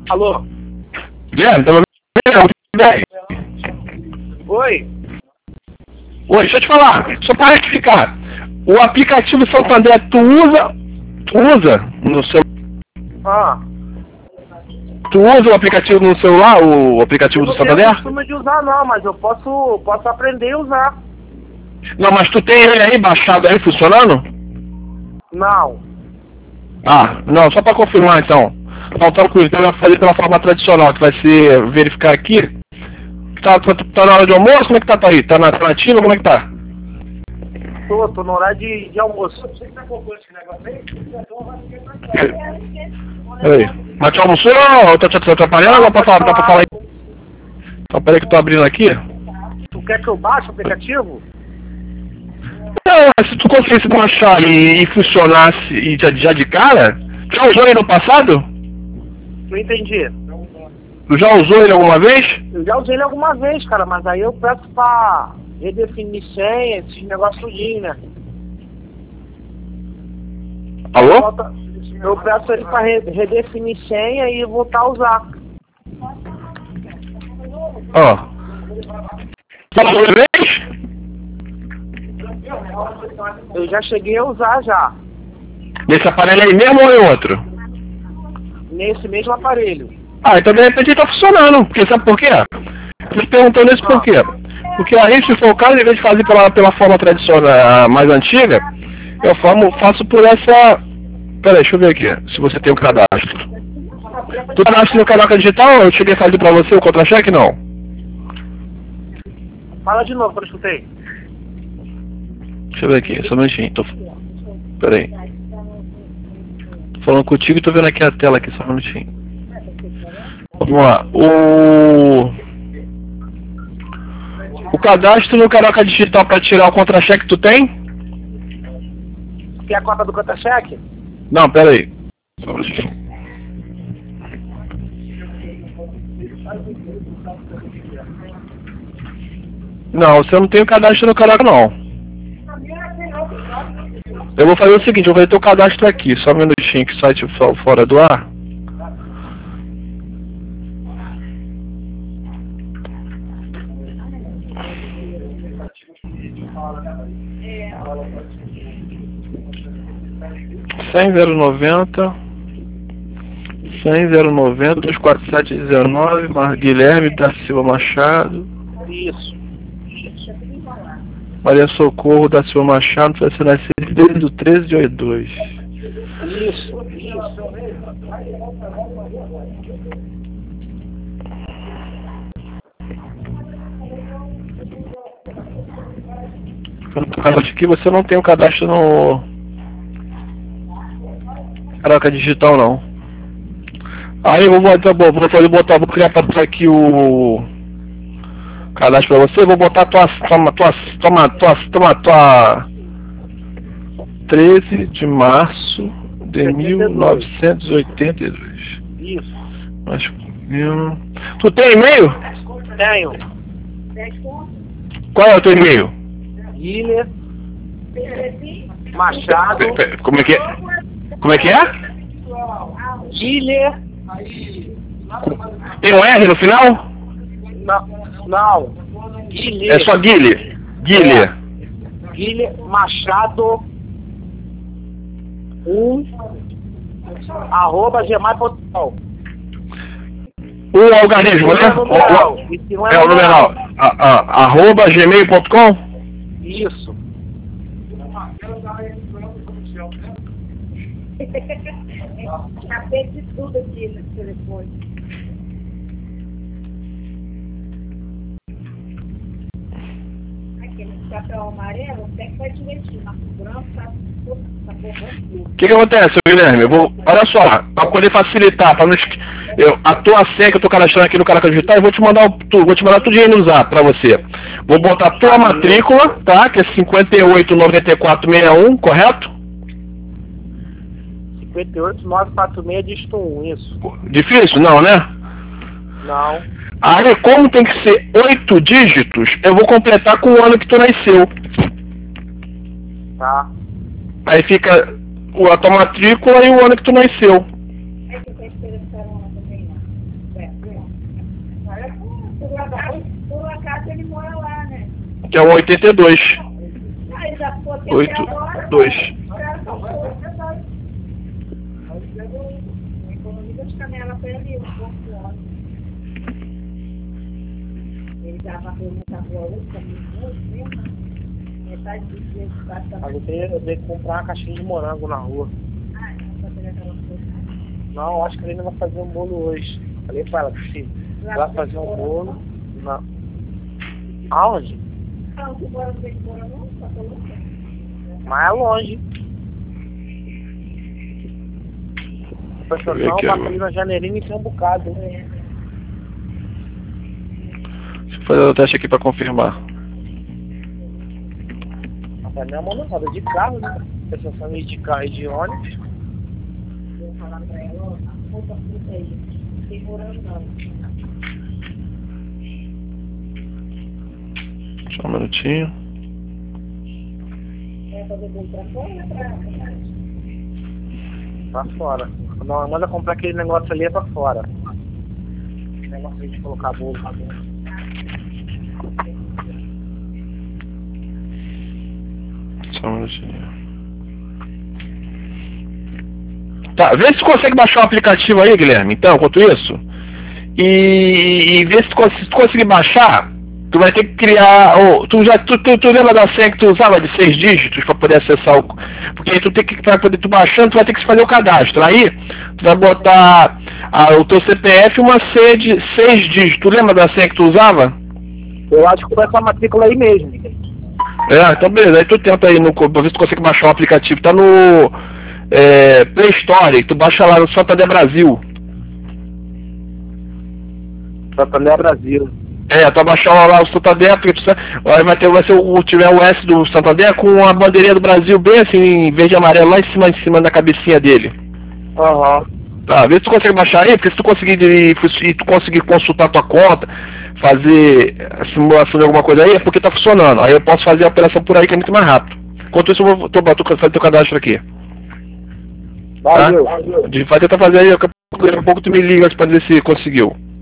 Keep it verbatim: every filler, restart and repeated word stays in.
Alô? Guilherme, tá me ouvindo? Oi? Oi, deixa eu te falar, só para retificar. O aplicativo Santander, tu usa, tu usa no seu, Ah. tu usa o aplicativo no celular, o aplicativo Eu do não tenho Santander? costume de usar não, mas eu posso, posso aprender a usar. Não, mas tu tem ele aí baixado aí, funcionando? Não. Ah, não, só para confirmar então. Não, tranquilo, então eu vou fazer pela forma tradicional, que vai ser verificar aqui. Tá, tá, tá na hora de almoço? Como é que tá, tá aí? Tá na alternativa? Como é que tá? Tô, tô no horário de, de almoço. Peraí. Mas tu almoçou ou tá te atrapalhando ou dá pra falar, dá pra falar aí? Então peraí que eu tô abrindo aqui. Tu quer que eu baixe o aplicativo? Não, se tu conseguisse baixar e, e funcionasse e já, já de cara, já usou ele no passado? Não entendi. Tu já usou ele alguma vez? Eu já usei ele alguma vez, cara, mas aí eu peço pra redefinir senha, esses negócios tudinho, né? Alô? Volta- Eu peço ele pra re- redefinir senha e voltar a usar. Ó. Já usou uma vez? Eu já cheguei a usar já, Nesse aparelho aí mesmo ou em outro? nesse mesmo aparelho. Ah, então de repente ele tá funcionando. Porque sabe por quê? Tô te perguntando isso por quê? Porque aí, se for o caso, em vez de fazer pela, pela forma tradicional mais antiga, eu formo, faço por essa... Pera aí, deixa eu ver aqui, se você tem o cadastro. Tu cadastro no Caraca Digital? Eu cheguei a fazer pra você o contra-cheque, não? Fala de novo, que eu não escutei. Deixa eu ver aqui, só um minutinho. Tô... Pera aí. Tô falando contigo e tô vendo aqui a tela aqui, só um minutinho. Vamos lá. O... O cadastro no Caraca Digital pra tirar o contra-cheque tu tem? Quer a cota do contra-cheque? Não, pera aí. Só um minutinho. Não, você não tem o cadastro no Caraca, não. Eu vou fazer o seguinte, eu vou fazer teu cadastro aqui, só um minutinho que site fora do ar. cem zero noventa cem zero noventa dois quatro sete dezenove Mar Guilherme da Silva Machado. Isso. Maria Socorro da Silva Machado, vai ser nascido desde o treze de oitenta e dois. Isso. Isso. Acho que você não tem o cadastro no Caraca Digital, não. Aí eu vou botar, vou fazer botar, vou criar pra aqui o cadastro pra você, vou botar tua, toma, tua, toma, tua, toma, tua treze de março de mil novecentos e oitenta e dois. Isso. Mas, hum, tu tem e-mail? Tenho. Qual é o teu e-mail? Guilherme Machado. Pe- pe- Como é que é? Como é que é? Guilherme. Tem um R no final? Não. Não. Guilherme. É só Guilherme. Guilherme. Guilherme Machado. Um. Arroba gmail ponto com. Um algarismo, né? Esse é o numeral. O- Esse o- É o numeral. A- a- Arroba gmail ponto com? Isso. Acabei de tudo aqui no telefone. Aquele papel amarelo, até que vai divertir, mas o branco tá, tá borrando. O que que acontece, Guilherme? Eu vou, olha só, para poder facilitar, para não esque- eu, a tua senha que eu tô cadastrando aqui no Caraca Digital, eu vou te mandar o, tu, vou te mandar tudo aí no zap para você. Vou botar a tua matrícula, tá? Que é cinquenta e oito noventa e quatro sessenta e um, correto? cinquenta e oito nove quatro seis dígito um, isso. Difícil? Não, né? Não. Aí, como tem que ser oito dígitos, eu vou completar com o ano que tu nasceu. Tá. Aí fica o- a tua matrícula e o ano que tu nasceu. carteira de carona também lá. É, agora, por acaso, por acaso ele mora lá, né? Que é o oitenta e dois. Ah, ele já ficou até oito agora. dois. O cara só foi, é verdade. Aí pegou a economia de canela pra ele, um pouco de óleo. Ele já bateu muita boa hoje, muito mesmo. Metade do dia de baixo da Mas eu tenho, eu tenho que comprar uma caixinha de morango na rua. Ah, não vai pegar aquela coisa. Não, acho que ele não vai fazer um bolo hoje. Falei pra ela, filho, vai fazer um bolo. Não. Aonde? Não, que mora no meio de mora não, tá falando? Mas é longe. A Deixa eu ver estação aqui passa agora. ali na janeirinha e tem um bocado. Né? Deixa eu fazer o teste aqui pra confirmar. Até minha mão não roda de carro, né? A estação de carro e de ônibus. Eu falar pra ela, ó, a roupa fruta aí, não tem morando não. Só um minutinho. Quer fazer bolo pra fora ou pra pra Pra fora. Não, manda comprar aquele negócio ali é pra fora. Esse negócio de colocar bolo pra dentro. Só um minutinho. Tá, vê se tu consegue baixar o aplicativo aí, Guilherme, então, enquanto isso. E, e vê se tu, cons- se tu conseguir baixar, tu vai ter que criar. Oh, tu já tu, tu, tu lembra da senha que tu usava de seis dígitos para poder acessar o. Porque aí tu tem que, para poder tu baixando, tu vai ter que fazer o cadastro. Aí tu vai botar ah, o teu C P F e uma senha de seis dígitos. Tu lembra da senha que tu usava? Eu acho que foi essa matrícula aí mesmo. É, então beleza, aí tu tenta aí no. Pra ver se tu consegue baixar o aplicativo. Tá no é, Play Store, tu baixa lá no Santander Brasil. Santander Brasil. É, tu vai baixar lá o Santander, porque tu sabe, aí vai ter, vai ser o, tiver o S do Santander com a bandeirinha do Brasil bem assim, em verde e amarelo, lá em cima, em cima da cabecinha dele. Aham. Uhum. Tá, vê se tu consegue baixar aí, porque se tu conseguir, se tu conseguir consultar tua conta, fazer a simulação de alguma coisa aí, é porque tá funcionando. Aí eu posso fazer a operação por aí que é muito mais rápido. Enquanto isso eu vou tô, tô, tô, fazer teu cadastro aqui. Valeu, Tá? valeu. De fazer, tá fazer aí, daqui a pouco tu me liga pra dizer se conseguiu.